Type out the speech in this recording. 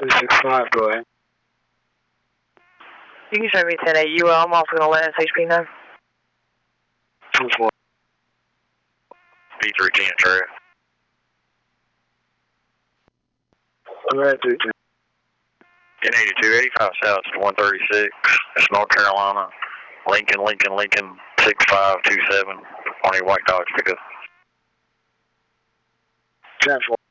265, go ahead. You can show me 10-8. I'm also going to let SHP know. 2-4. B310 true. Go ahead, 310. 1082, 85 south to 136. It's North Carolina. Lincoln, 6527. On your white dogs pickup. 10-4.